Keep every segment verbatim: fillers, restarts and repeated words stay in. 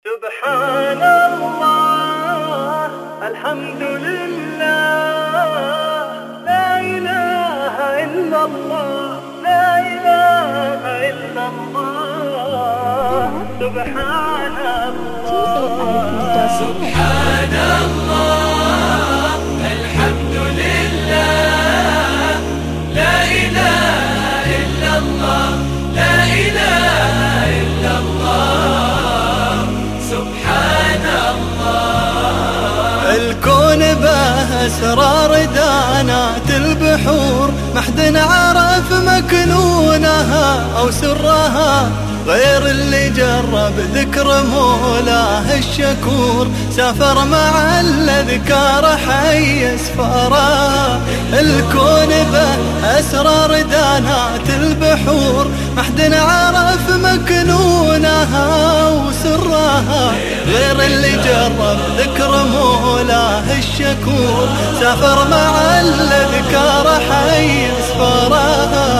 سبحان الله الحمد لله لا إله إلا الله لا إله إلا الله سبحان الله سبحان الله الحمد لله لا إله إلا الله لا إله إلا الله سبحان الله. الكون به أسرار دانات البحور ما حد عرف مكنونها أو سرها غير اللي جرب ذكر مولاه الشكور سافر مع الأذكار حي اسفارها. الكون به أسرار دانات البحور ما حد عرف مكنونها وسرها غير اللي جرب ذكر مولاه الشكور سافر مع الأذكار حي اسفارها.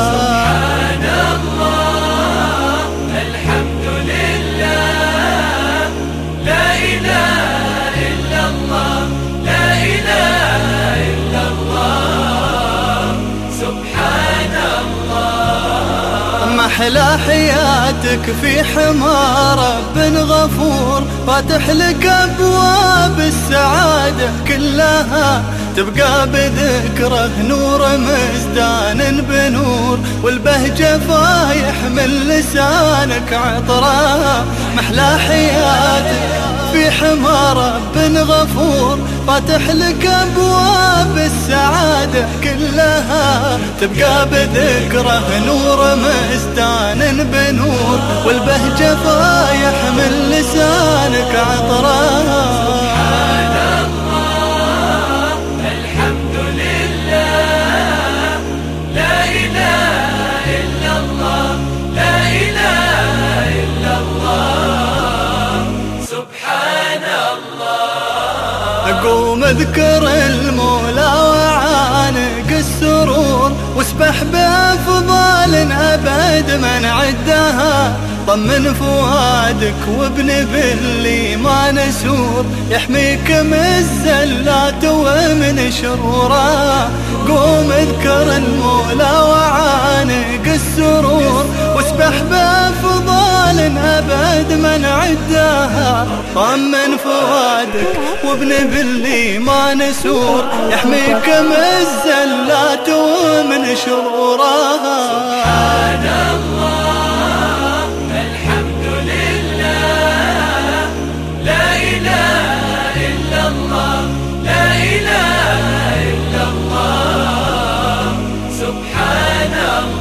أحلى حياتك في حمى رب غفور فاتح لك أبواب السعادة كلها تبقى بذكره نور مزدان بنور والبهجة فايح من لسانك عطرها. محلى حياتك في حمى رب غفور فاتح لك أبواب السعادة كلها تبقى بذكره نور مزدان بنور والبهجة فايح من لسانك عطرها. سبحان الله الحمد لله لا إله إلا الله لا إله إلا الله سبحان الله. أقوم أذكر المولى وعانق السرور واسبح بأفضال أبد من عدها طمن فؤادك وابن باللي ما نسور يحميك من الزلات ومن شرورها. قوم اذكر المولى وعانق السرور واسبح بأفضال أبد من عدها طمن فؤادك وابن باللي ما نسور يحميك من الزلات ومن شرورها. سبحان الله الحمد لله لا إله إلا الله لا إله إلا الله سبحان الله.